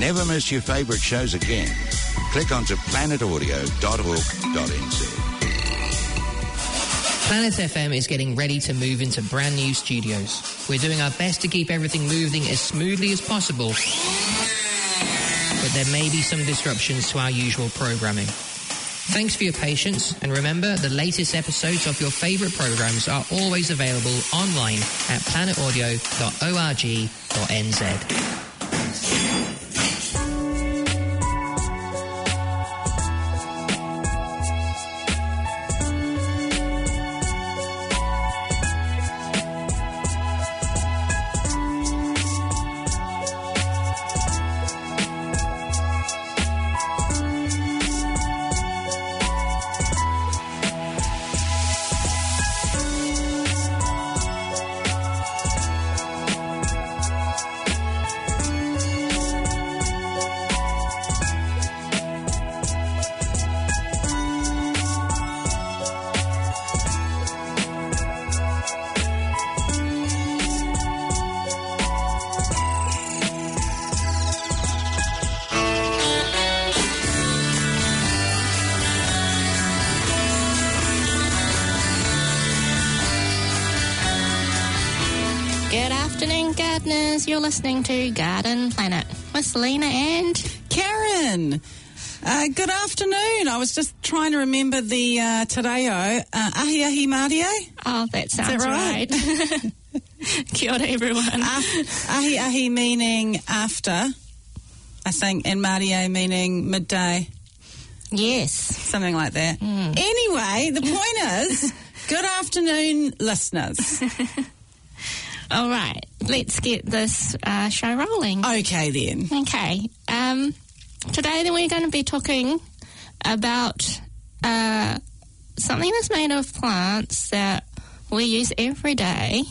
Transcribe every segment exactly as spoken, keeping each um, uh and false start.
never miss your favourite shows again, click onto planet audio dot org dot n z. Planet F M is getting ready to move into brand new studios. We're doing our best to keep everything moving as smoothly as possible, but there may be some disruptions to our usual programming. Thanks for your patience, and remember, the latest episodes of your favourite programmes are always available online at planet audio dot org dot n z. You're listening to Garden Planet with Selena and Karen. Uh, good afternoon. I was just trying to remember the uh, te reo. Uh, ahi ahi Māori. Oh, that sounds Is that right. right. Kia ora, everyone. Uh, ahi ahi meaning after, I think, and Māori meaning midday. Yes. Something like that. Mm. Anyway, the point is, good afternoon, listeners. All right, let's get this uh, show rolling. Okay, then. Okay. Um, today then we're going to be talking about uh, something that's made of plants that we use every day,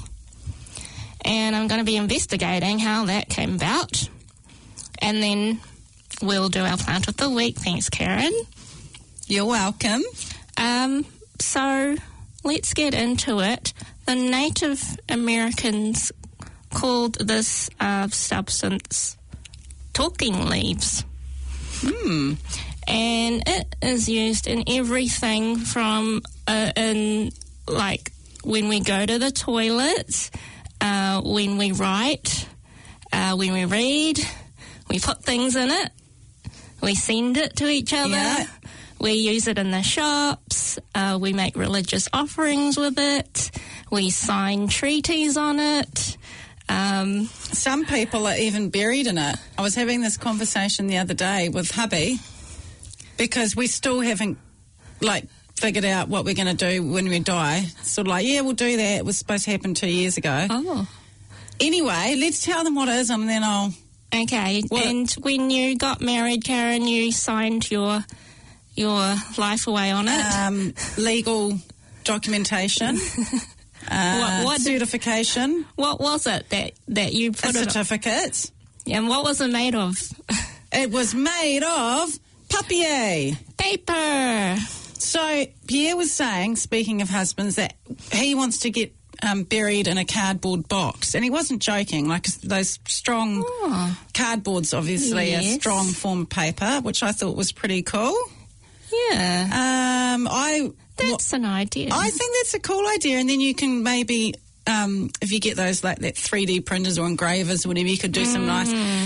and I'm going to be investigating how that came about, and then we'll do our plant of the week. Thanks, Karen. You're welcome. Um, so let's get into it. The Native Americans called this uh, substance talking leaves. Hmm. And it is used in everything from, uh, in like, when we go to the toilet, uh, when we write, uh, when we read, we put things in it, we send it to each other. Yeah. We use it in the shops, uh, we make religious offerings with it, we sign treaties on it. Um, Some people are even buried in it. I was having this conversation the other day with hubby because we still haven't, like, figured out what we're going to do when we die. Sort of like, yeah, we'll do that. It was supposed to happen two years ago. oh, Anyway, let's tell them what it is and then I'll... okay. What- And when you got married, Karen, you signed your your life away on it. Um, legal documentation. uh, What- what did- certification. What was it that, that you A put it on? certificate. And what was it made of? It was made of papier. Paper. So Pierre was saying, speaking of husbands, that he wants to get um, buried in a cardboard box. And he wasn't joking, like those strong Oh. cardboard's obviously a Yes. strong form of paper, which I thought was pretty cool. Yeah. Um, I That's an idea. I think that's a cool idea, and then you can maybe, um, if you get those like that three D printers or engravers or whatever, you could do some nice.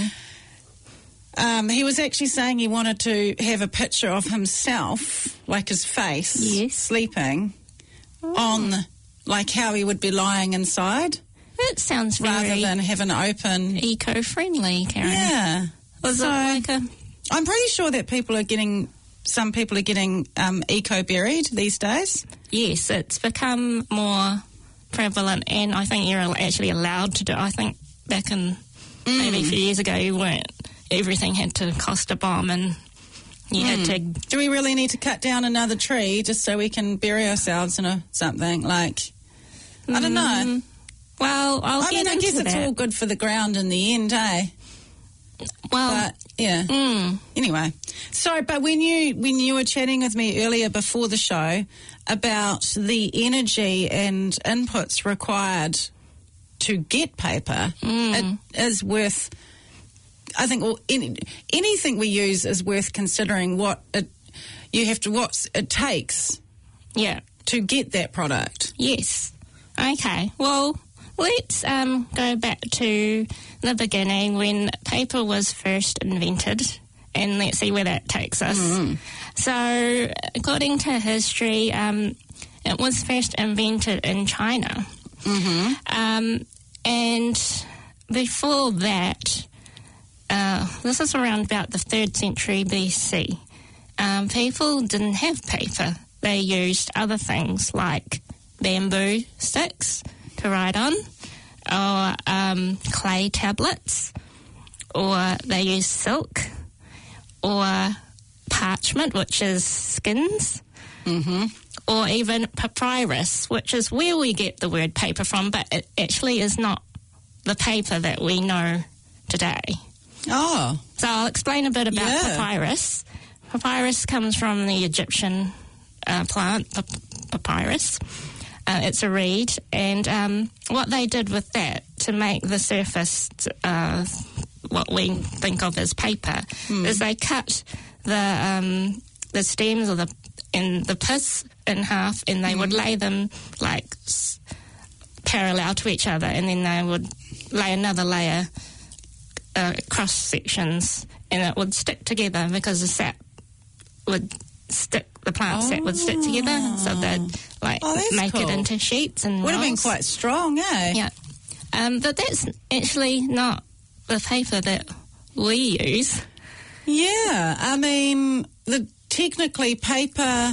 Um, he was actually saying he wanted to have a picture of himself, like his face, Yes. sleeping, on like how he would be lying inside, That sounds rather very than have an open. eco-friendly, Karen. Yeah, Was So- it like a... I'm pretty sure that people are getting. Some people are getting um, eco-buried these days. Yes, it's become more prevalent, and I think you're actually allowed to do it. I think back in maybe a few years ago, you weren't. Everything had to cost a bomb, and you had to... Do we really need to cut down another tree just so we can bury ourselves in a something like? I don't know. Well, I'll I get mean, I into guess it's that. all good for the ground in the end, eh? well, But yeah. mm, Anyway, so but when you when you were chatting with me earlier before the show about the energy and inputs required to get paper, Mm. it is worth I think all, any, anything we use is worth considering what it, you have to, what it takes Yeah. to get that product. Yes. Okay. Well, let's um, go back to the beginning when paper was first invented, and let's see where that takes us. Mm-hmm. So, according to history, um, it was first invented in China. Mm-hmm. Um, and before that, uh, this is around about the third century B C, um, people didn't have paper. They used other things like bamboo sticks to write on, or um, clay tablets, or they used silk, or parchment, which is skins, Mm-hmm. or even papyrus, which is where we get the word paper from, but it actually is not the paper that we know today. Oh. So I'll explain a bit about Yeah. papyrus. Papyrus comes from the Egyptian uh, plant, pap- papyrus. Uh, it's a reed, and um, what they did with that to make the surface uh, what we think of as paper Mm. is they cut the um, the stems or the and the pith in half, and they mm. would lay them like s- parallel to each other, and then they would lay another layer uh, cross sections, and it would stick together because the sap would stick. The plant oh. sap would stick together, so they'd like Oh, that's make cool. it into sheets and Would have been rolls. quite strong, eh? Yeah, um, but that's actually not the paper that we use. Yeah, I mean, the technically paper,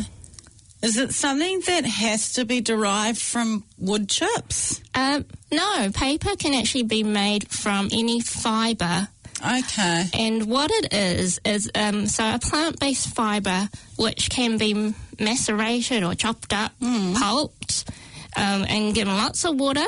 is it something that has to be derived from wood chips? Um, no, paper can actually be made from any fibre. Okay. And what it is, is um, so a plant-based fibre which can be macerated or chopped up, Mm. pulped, um, and given lots of water,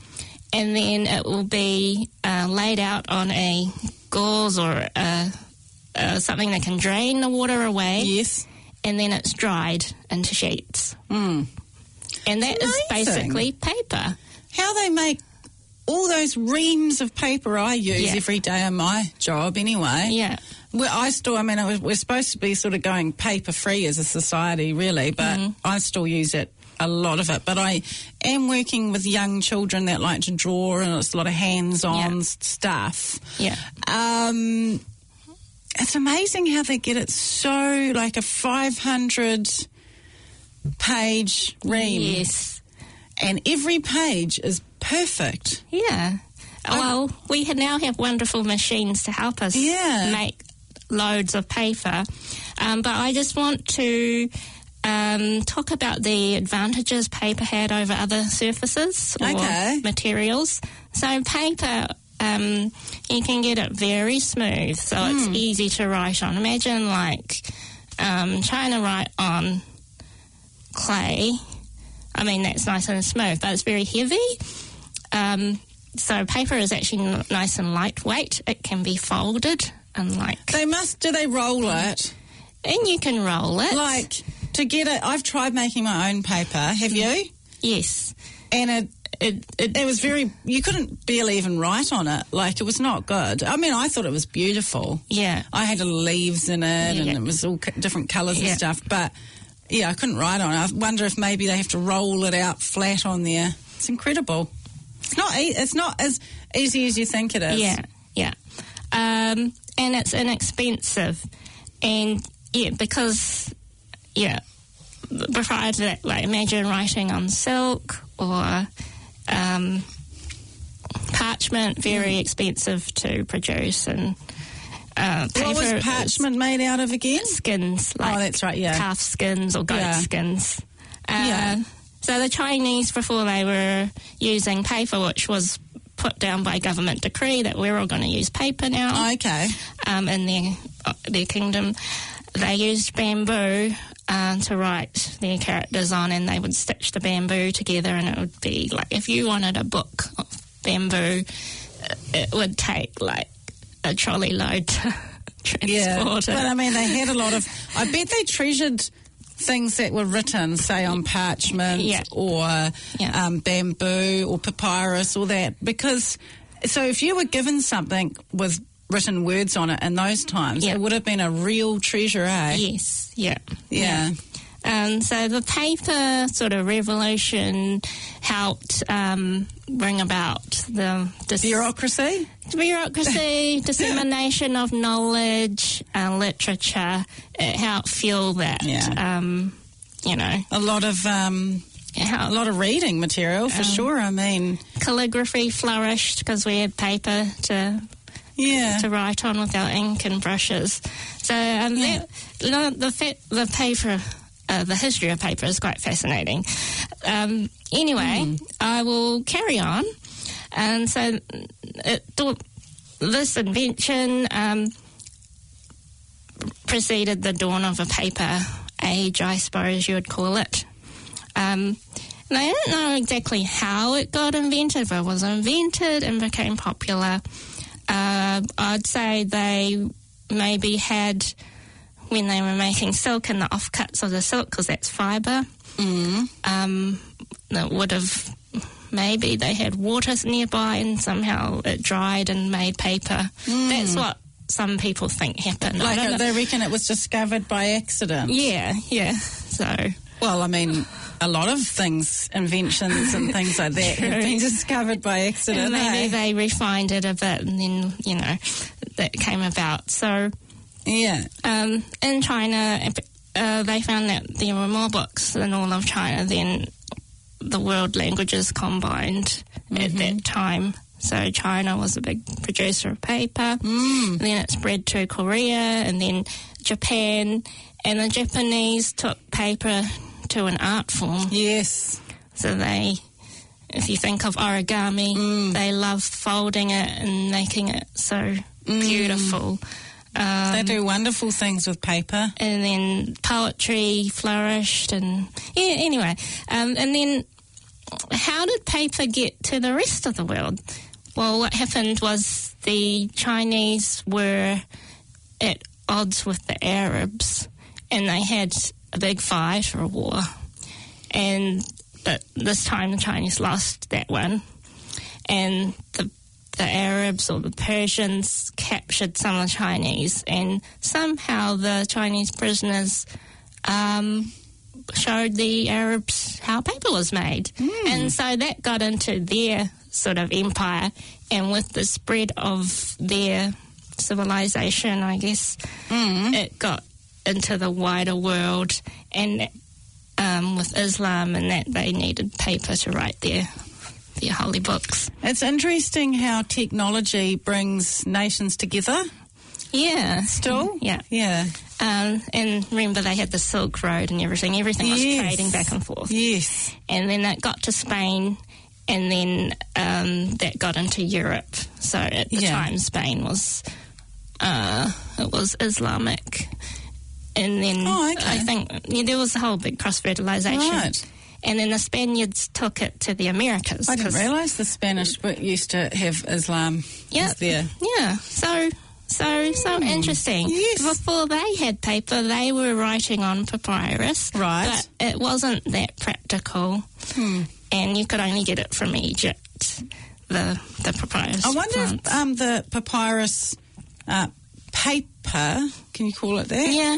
and then it will be uh, laid out on a gauze or uh, uh, something that can drain the water away, Yes. and then it's dried into sheets. Mm. And that is Amazing. basically paper. How they make all those reams of paper I use Yeah. every day on my job anyway. Yeah. Well, I still, I mean, it was, we're supposed to be sort of going paper-free as a society, really, but Mhm. I still use it, a lot of it. But I am working with young children that like to draw, and it's a lot of hands-on Yeah. s- stuff. Yeah. Um, it's amazing how they get it so, like a five hundred page ream. Yes. And every page is perfect. Yeah. Well, we ha- now have wonderful machines to help us Yeah. make loads of paper. Um, but I just want to um, talk about the advantages paper had over other surfaces or Okay. materials. So paper, um, you can get it very smooth, so it's easy to write on. Imagine like um, trying to write on clay. I mean, that's nice and smooth, but it's very heavy. Um, so paper is actually n- nice and lightweight. It can be folded and like, They must, do they roll it? and you can roll it. Like, to get it, I've tried making my own paper, have you? Yes. And it, It, it, it was very, you couldn't barely even write on it. Like, it was not good. I mean, I thought it was beautiful. yeah. I had leaves in it, and Yeah. it was all c- different colours Yeah. and stuff, but yeah, I couldn't write on it. I wonder if maybe they have to roll it out flat on there. It's incredible. It's not, e- it's not as easy as you think it is. Yeah, yeah. Um, and it's inexpensive. And, yeah, because, yeah, prior to that, like, imagine writing on silk or um, parchment, very expensive to produce. And uh, paper What was is parchment made out of again? skins, like Oh, that's right, yeah. calf skins or goat Yeah. skins. Uh, Yeah. So the Chinese, before they were using paper, which was put down by government decree that we're all going to use paper now Okay. um, in their uh, their kingdom, they used bamboo uh, to write their characters on, and they would stitch the bamboo together, and it would be like, if you wanted a book of bamboo, uh, it would take like a trolley load to Yeah. transport But it. I mean, they had a lot of, I bet they treasured things that were written, say, on parchment Yeah. or Yeah. um, bamboo or papyrus or that, because, so if you were given something with written words on it in those times, Yeah. it would have been a real treasure, eh? Yes, yeah. Yeah. Um, so the paper sort of revolution helped um, bring about the dis- Bureaucracy? bureaucracy, dissemination of knowledge, uh, literature. It helped fuel that. Yeah. Um, you know, A lot of um, it helped. a lot of reading material for Um, sure. I mean, Calligraphy flourished because we had paper to yeah. to write on with our ink and brushes. So um, Yeah. that, no, the fa- the paper, uh, the history of paper is quite fascinating. Um, anyway, Mm. I will carry on. And so it, this invention um, preceded the dawn of a paper age, I suppose you would call it. Um, and I don't know exactly how it got invented, but it was invented and became popular. Uh, I'd say they maybe had, when they were making silk, and the offcuts of the silk, because that's fibre, Mm. um, that would have, maybe they had water nearby and somehow it dried and made paper. That's what some people think happened. I Like don't uh, know. they reckon it was discovered by accident. Yeah, yeah. So, Well, I mean, a lot of things, inventions and things like that, have True. been discovered by accident. and maybe eh? they refined it a bit and then, you know, that came about. So, Yeah. um, in China, uh, they found that there were more books in all of China than the world languages combined at that time. So China was a big producer of paper. Mm. Then it spread to Korea and then Japan. And the Japanese took paper to an art form. Yes. So they, if you think of origami, they love folding it and making it so beautiful. Um, They do wonderful things with paper. and then poetry flourished, and yeah, anyway. Um, and then how did paper get to the rest of the world? Well, what happened was the Chinese were at odds with the Arabs, and they had a big fight or a war. And but this time the Chinese lost that one, and the the Arabs or the Persians captured some of the Chinese, and somehow the Chinese prisoners um, showed the Arabs how paper was made. And so that got into their sort of empire, and with the spread of their civilization, I guess, it got into the wider world, and um, with Islam and that, they needed paper to write their their holy books. It's interesting how technology brings nations together Yeah. still. Yeah. Yeah. Um, and remember, they had the Silk Road and everything. Everything was Yes. trading back and forth. Yes. And then that got to Spain, and then um, that got into Europe. So at the Yeah. time, Spain was uh, it was Islamic. And then Oh, okay. I think yeah, there was a whole big cross-fertilisation. Right. And then the Spaniards took it to the Americas. I didn't 'cause- realise the Spanish w- used to have Islam Yeah, as their... yeah. So, so, so interesting. Yes. Before they had paper, they were writing on papyrus, Right. But it wasn't that practical, and you could only get it from Egypt. The the papyrus. I wonder plants. if um, the papyrus uh, paper, can you call it that? yeah,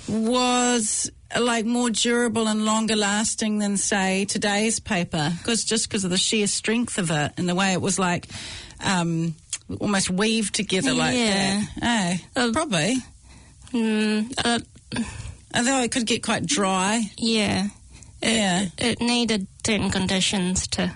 Was uh, like more durable and longer lasting than, say, today's paper, because just because of the sheer strength of it and the way it was like um, almost weaved together like Yeah. that. Eh, Uh, probably. mm, uh, Although it could get quite dry. yeah. It, Yeah. it needed certain conditions to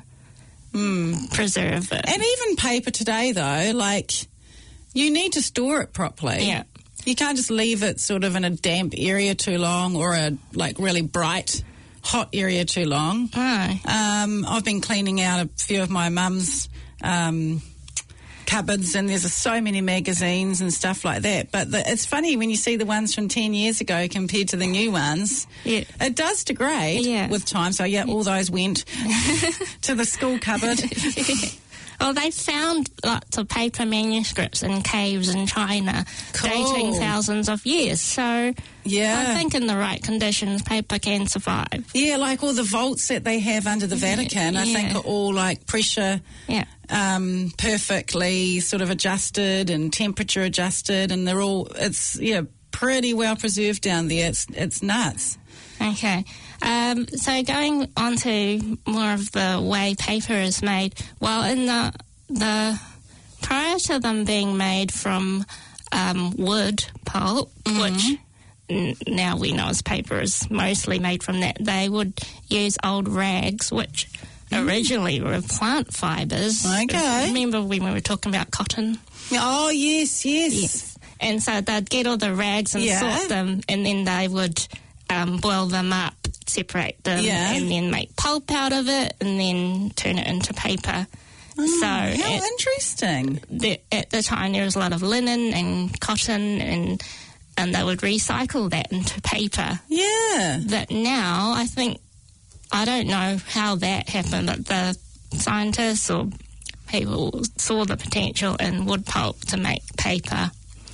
preserve it. And even paper today, though, like, you need to store it properly. Yeah. You can't just leave it sort of in a damp area too long, or a, like, really bright, hot area too long. Oh, Um, I've been cleaning out a few of my mum's um, cupboards, and there's so many magazines and stuff like that. But the, it's funny when you see the ones from ten years ago compared to the new ones. Yeah. It does degrade Yeah. with time. So, yeah, all those went to the school cupboard. Well, they found lots of paper manuscripts in caves in China, Cool. dating thousands of years. So Yeah. I think in the right conditions, paper can survive. Yeah, like all the vaults that they have under the Vatican, I think Yeah. are all like pressure Yeah. um, perfectly sort of adjusted and temperature adjusted, and they're all, it's, yeah, pretty well preserved down there. It's, it's nuts. Okay. Um, so going on to more of the way paper is made, well, in the, the prior to them being made from um, wood pulp, mm-hmm. which n- now we know as paper is mostly made from that, they would use old rags, which mm. originally were plant fibres. Okay. Remember when we were talking about cotton? Oh, yes, yes. Yes. And so they'd get all the rags and yeah. sort them, and then they would um, boil them up, separate them, yeah. and then make pulp out of it, and then turn it into paper. Mm, so how at, interesting. The, at the time, there was a lot of linen and cotton, and and they would recycle that into paper. Yeah. But now, I think, I don't know how that happened, but the scientists or people saw the potential in wood pulp to make paper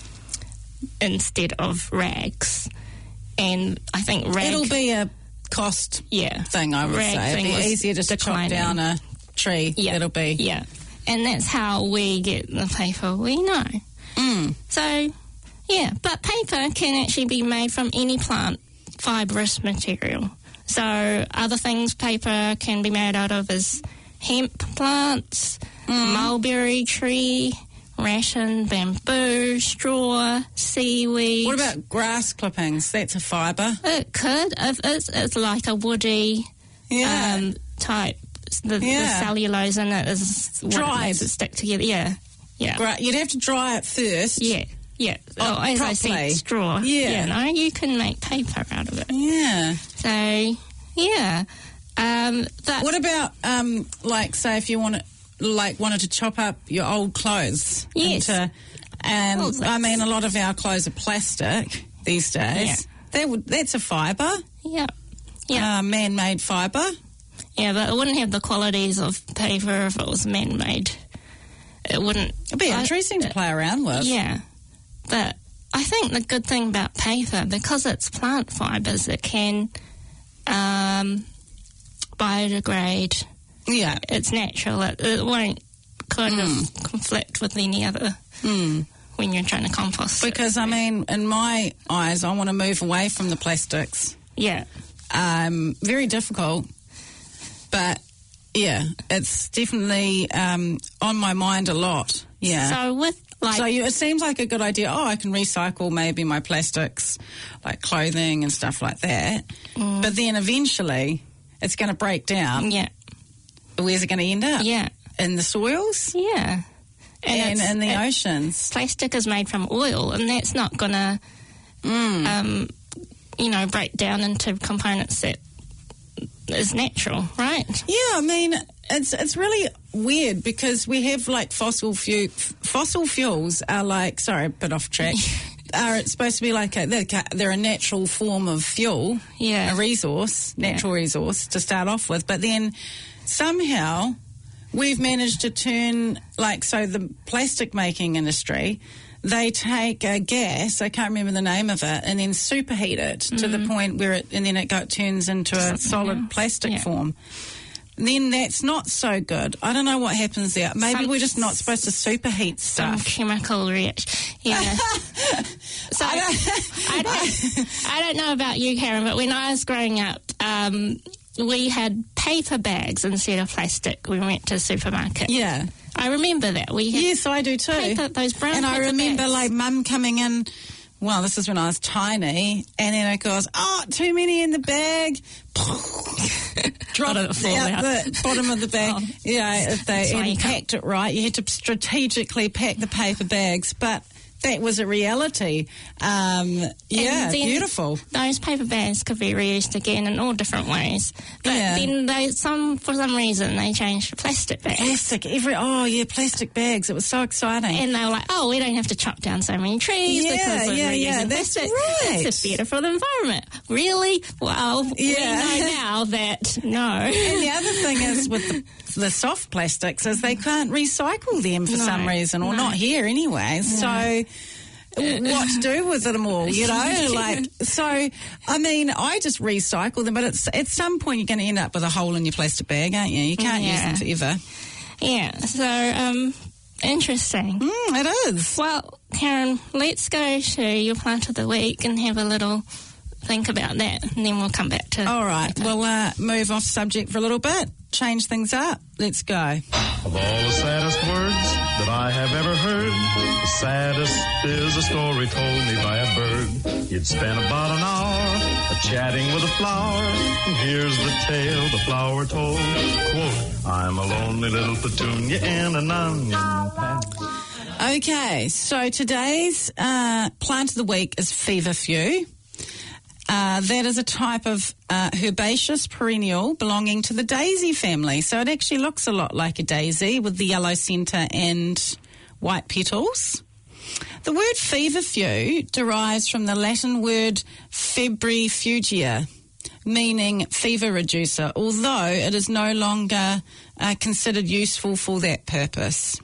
instead of rags. And I think rag... It'll be a cost yeah, thing, I would rag say. It'd be easier just declining. to chop down a tree. Yeah. It'll be. Yeah. And that's how we get the paper we know. Mm. So, yeah, but paper can actually be made from any plant fibrous material. So other things paper can be made out of is hemp plants, mm. mulberry tree, rattan, bamboo, straw, seaweed. What about grass clippings? That's a fibre. It could. If it's, it's like a woody yeah. um, type. The, yeah. the cellulose in it is what Dried. it makes it stick together. Yeah, yeah. Right. You'd have to dry it first. Yeah, yeah. Oh, oh, as properly. I said, straw. Yeah. You know, you can make paper out of it. Yeah. So, yeah. Um, but what about, um, like, say, if you want like wanted to chop up your old clothes? Yes. Into, and Oh, I mean, a lot of our clothes are plastic these days. Yeah. That would that's a fibre. Yeah, yeah, Uh, man-made fibre. yeah. But it wouldn't have the qualities of paper if it was man-made. It wouldn't. It'd be I- interesting to play around with. Yeah, but I think the good thing about paper, because it's plant fibres, it can um, biodegrade. Yeah. It's natural. It, it won't kind Mm. of conflict with any other Mm. when you're trying to compost. it. Because, I mean, in my eyes, I want to move away from the plastics. Yeah, Um, very difficult. But, yeah, it's definitely um, on my mind a lot. Yeah. So with like, So you, it seems like a good idea. Oh, I can recycle maybe my plastics, like clothing and stuff like that. Mm. But then eventually it's going to break down. yeah, Where's it going to end up? yeah, In the soils yeah, and, it's- in the it- oceans. plastic is made from oil, and that's not going to, Mm. um, you know, break down into components that is natural, right? Yeah, I mean, it's it's really weird because we have like fossil fuel. Fossil fuels are like, sorry, a bit off track. Are supposed to be like a, they're, ca- they're a natural form of fuel, Yeah. a resource, natural resource to start off with. But then somehow we've managed to turn, like, so the plastic making industry, they take a gas, I can't remember the name of it, and then superheat it mm. to the point where it, and then it go, turns into a Something solid else. plastic Yeah. form. Then that's not so good. I don't know what happens there. Maybe Some- we're just not supposed to superheat Some stuff. chemical reaction. Yeah. So I don't, I don't, I don't know about you, Karen, but when I was growing up, um, we had paper bags instead of plastic when we went to the supermarket. Yeah. I remember that. We had Yes, I do too. paper, those brown and I paper remember bags. like mum coming in, well, this is when I was tiny, and then it goes, oh, too many in the bag. Drop How it did it fall out out? the bottom of the bag. Oh. Yeah, if they That's why you hadn't can't- packed it right, you had to strategically pack the paper bags, but that was a reality. Um, yeah, And then beautiful. Those paper bags could be reused again in all different ways. But Yeah. then they, some for some reason they changed to plastic bags. Plastic, every, oh yeah, plastic bags. It was so exciting. And they were like, oh, we don't have to chop down so many trees Yeah, because we're yeah, reusing yeah, that's plastic. right. It's better for the environment. Really? Well, Yeah. we know now that no. And the other thing is with the, the soft plastics is they can't recycle them for No, some reason, or no. not here anyway. So what to do with them all, you know? Like, so, I mean, I just recycle them, but it's, at some point you're going to end up with a hole in your plastic bag, aren't you? You can't Yeah. use them forever. Yeah, so, um, interesting. Mm, it is. Well, Karen, let's go to your plant of the week and have a little think about that, and then we'll come back to... All right, we'll uh, move off subject for a little bit, change things up. Let's go. Of all the saddest words that I have ever heard, the saddest is a story told me by a bird. You'd spent about an hour a-chatting with a flower, and here's the tale the flower told. Quote, I'm a lonely little petunia in an onion patch. Okay, so today's uh, plant of the week is feverfew. Uh, that is a type of uh, herbaceous perennial belonging to the daisy family. So it actually looks a lot like a daisy with the yellow centre and white petals. The word feverfew derives from the Latin word febrifugia, meaning fever reducer, although it is no longer uh, considered useful for that purpose.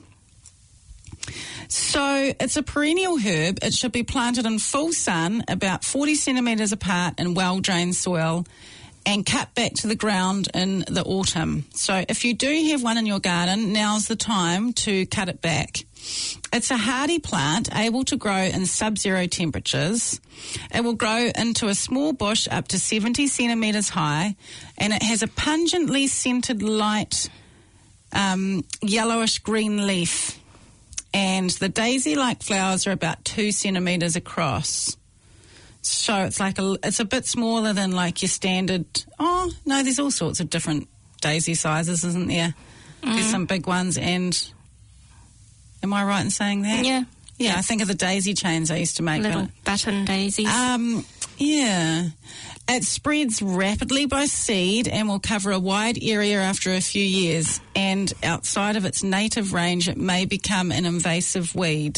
So it's a perennial herb. It should be planted in full sun, about forty centimetres apart in well-drained soil, and cut back to the ground in the autumn. So if you do have one in your garden, now's the time to cut it back. It's a hardy plant, able to grow in sub-zero temperatures. It will grow into a small bush up to seventy centimetres high, and it has a pungently scented light um, yellowish-green leaf. And the daisy-like flowers are about two centimetres across. So it's like a, it's a bit smaller than like your standard. Oh, no, there's all sorts of different daisy sizes, isn't there? Mm. There's some big ones and, am I right in saying that? Yeah. Yeah, yeah. I think of the daisy chains I used to make. Little button daisies. Um, yeah. It spreads rapidly by seed and will cover a wide area after a few years, and outside of its native range it may become an invasive weed.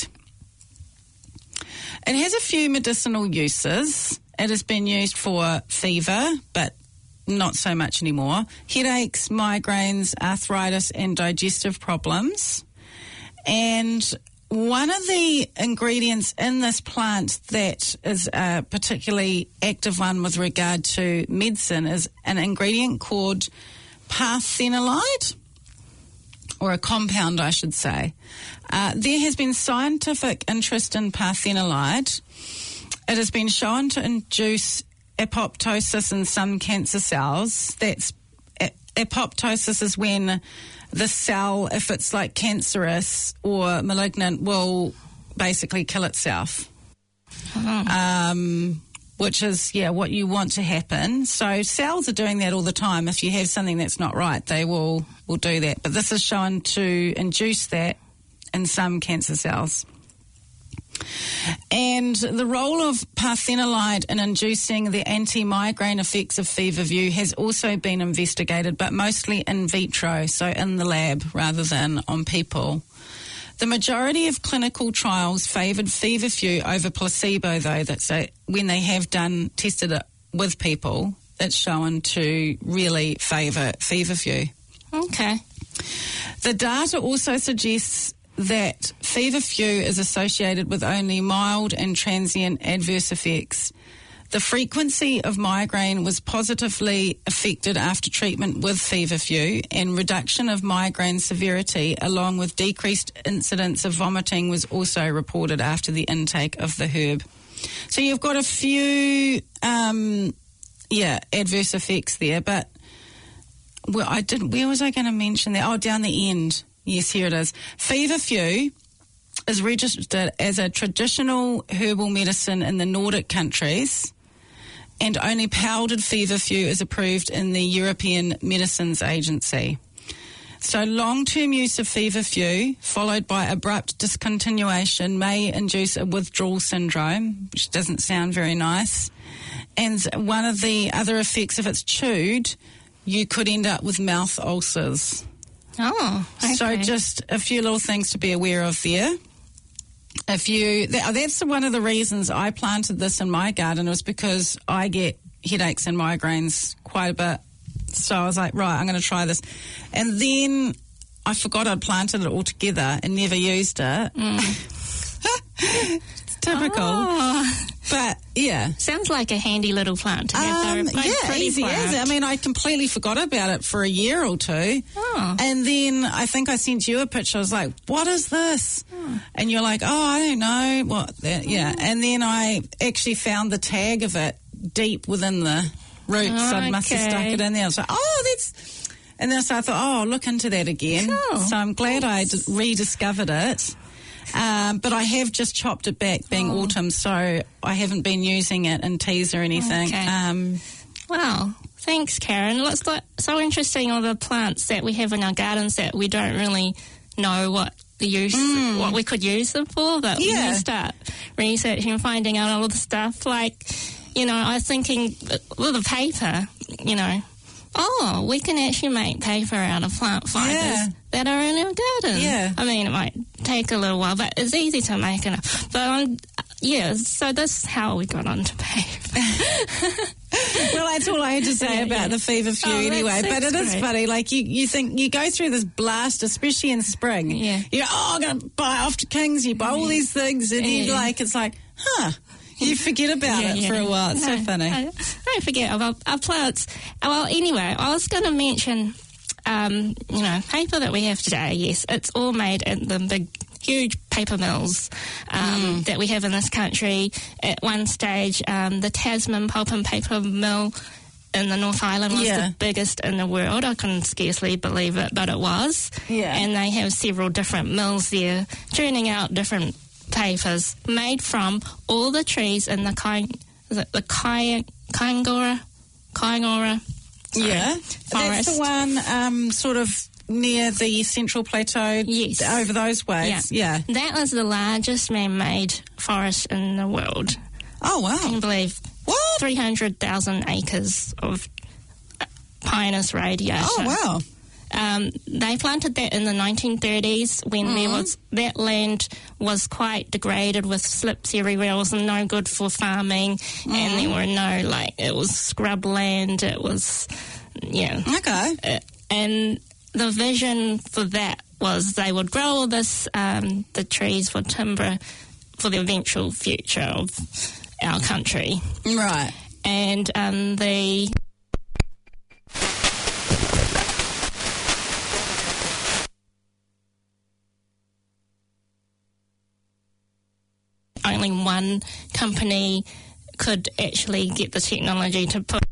It has a few medicinal uses. It has been used for fever, but not so much anymore, headaches, migraines, arthritis and digestive problems. And one of the ingredients in this plant that is a particularly active one with regard to medicine is an ingredient called parthenolide, or a compound, I should say. Uh, there has been scientific interest in parthenolide. It has been shown to induce apoptosis in some cancer cells. That's apoptosis is when the cell, if it's like cancerous or malignant, will basically kill itself. Oh. Um, which is, yeah, what you want to happen. So cells are doing that all the time. If you have something that's not right, they will, will do that. But this is shown to induce that in some cancer cells. And the role of parthenolide in inducing the anti-migraine effects of feverfew has also been investigated, but mostly in vitro, so in the lab rather than on people. The majority of clinical trials favoured feverfew over placebo, though. That's a, when they have done tested it with people, it's shown to really favour feverfew. Okay. The data also suggests that feverfew is associated with only mild and transient adverse effects. The frequency of migraine was positively affected after treatment with feverfew, and reduction of migraine severity along with decreased incidence of vomiting was also reported after the intake of the herb. So you've got a few, um, yeah, adverse effects there, but well, I didn't, where was I going to mention that? Oh, down the end. Yes, here it is. Feverfew is registered as a traditional herbal medicine in the Nordic countries, and only powdered feverfew is approved in the European Medicines Agency. So long-term use of feverfew, followed by abrupt discontinuation, may induce a withdrawal syndrome, which doesn't sound very nice. And one of the other effects, if it's chewed, you could end up with mouth ulcers. Oh, okay. So just a few little things to be aware of there. If you, that, that's one of the reasons I planted this in my garden, was because I get headaches and migraines quite a bit. So I was like, right, I'm going to try this. And then I forgot I'd planted it altogether and never used it. Mm. It's typical. Oh. But, yeah. Sounds like a handy little plant to have. Um, though. yeah, Pretty easy plant. as. I mean, I completely forgot about it for a year or two. Oh. And then I think I sent you a picture. I was like, what is this? Oh. And you're like, oh, I don't know. What? That, yeah. And then I actually found the tag of it deep within the roots. Oh, I must have okay. stuck it in there. I was like, oh, that's... And then so I thought, oh, I'll look into that again. Cool. So I'm glad I d- rediscovered it. Um, but I have just chopped it back, being Oh. autumn, so I haven't been using it in teas or anything. Okay. Um, Wow. Thanks, Karen. It's like so interesting, all the plants that we have in our gardens that we don't really know what the use, what we could use them for, but when Yeah. you start researching and finding out all the stuff, like, you know, I was thinking with the paper, you know, oh, we can actually make paper out of plant fibres Yeah. that are in our garden. Yeah. I mean, it might take a little while, but it's easy to make it. But, um, yeah, so that's how we got onto paper. well, that's all I had to say Yeah, about yeah. the fever few Oh, anyway. that's- But it that's is great. funny. Like, you, you think, you go through this blast, especially in spring. Yeah. You go, oh, I'm going to buy off to Kings. You buy all these things, and you Yeah. like, it's like, huh. You forget about Yeah, it yeah. for a while. It's so No, funny. I don't forget about our plants. Well, anyway, I was going to mention, um, you know, paper that we have today. Yes, it's all made in the big, huge paper mills um, that we have in this country. At one stage, um, the Tasman Pulp and Paper Mill in the North Island was Yeah. the biggest in the world. I can scarcely believe it, but it was. Yeah. And they have several different mills there, churning out different papers made from all the trees in the Kai, is it the Kai, Kaingora, Kaingora. sorry, Yeah. That's forest. the one um, sort of near the Central Plateau. Yes. Over those ways. Yeah. That was the largest man-made forest in the world. Oh, wow. I can believe What? three hundred thousand acres of pinus radiata. Oh, wow. Um, they planted that in the nineteen thirties when there Mm-hmm. was that land was quite degraded with slips everywhere. It was no good for farming, Mm-hmm. and there were no like it was scrub land. It was yeah, Okay. Uh, and the vision for that was they would grow all this um, the trees for timber for the eventual future of our country, Right. and um, the only one company could actually get the technology to put